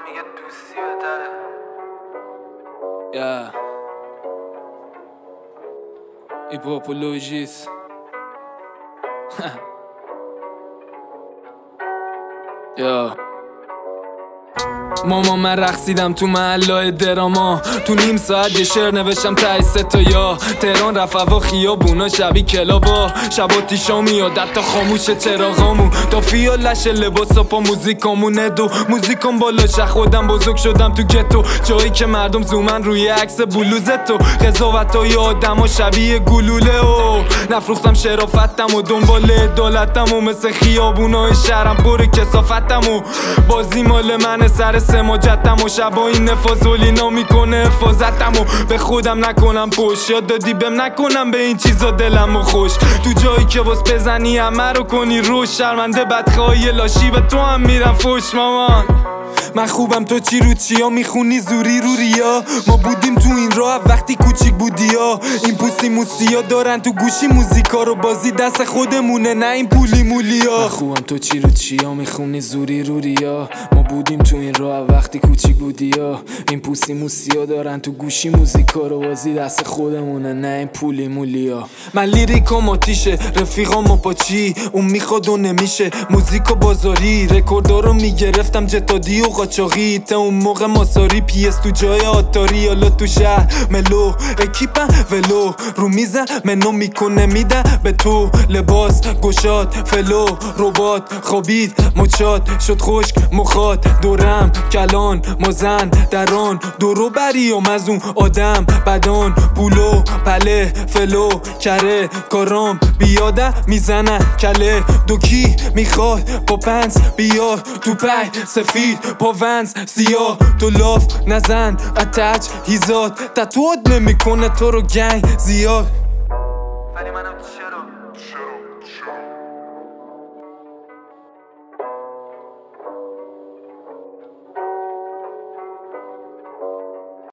میگه دوستی بهتره. ایپوپولوژیس ماما من رقصیدم تو محلای دراما، تو نیم ساعت یه شعر نوشتم تای 3 تا یا تهران رفت و خیابونا شبیه کلابا، شبا تیشا میاد حتی خاموشه چراغامون، تا فیالش لباسا پا موزیکامونه دو موزیکام بالا خودم بزرگ شدم تو گتو، جایی که مردم زومن روی عکس بلوزتو، قضاوتای آدم و شبیه گلوله و نفروختم شرافتم و دنبال عدالتم و مثل خیابونای شهرم پر کثافتم و بازی مال من سر سماجتم و شبا این نفاذولینا میکنه حفاظتم و به خودم نکنم پشت، یاد دادی بهم نکنم به این چیزا دلم و خوش، تو جایی که واس بزنی همه رو کنی روش، شرمنده بدخواهی لاشی به تو هم میرم فوش. مامان من خوبم تو چی رو چیا میخونی زوری رو ریا، ما بودیم تو این راه وقتی کوچیک بودی ها، این پوسی موسیا دارن تو گوشی موزیکا رو، بازی دست خودمونه نه این پولی مولیا. من خوبم تو چی رو چیا میخونی زوری رو ریا، ما بودیم تو این راه وقتی کوچیک بودی ها، این پوسی موسیا دارن تو گوشی موزیکا رو، بازی دست خودمونه نه این پولی مولیا. من لیریکام آتیشه رفیقام پا چی اون میخواد و نمیشه، موزیکا بازاری رکوردا رو میگرفتم جتادی و قاچاقی، تا اون موقع ماساری پیس تو جای آتاری، حالا تو شهر ملو اکیپم ولو رو میزن منو میکنه میده به تو لباس گشاد فلو ربات خوابید مچاد شد خشک مخاد دورم کلان مازن دران دورو بری و مزون آدم بدان پولو پله فلو کره کارام بیاده میزنه کله دوکی میخواد با پنس بیار تو پی سفید با ونز سیاه تو لاف نزن اتچ هیزاد تتواد نمیکنه تو رو گنگ زیاد، ولی منم تو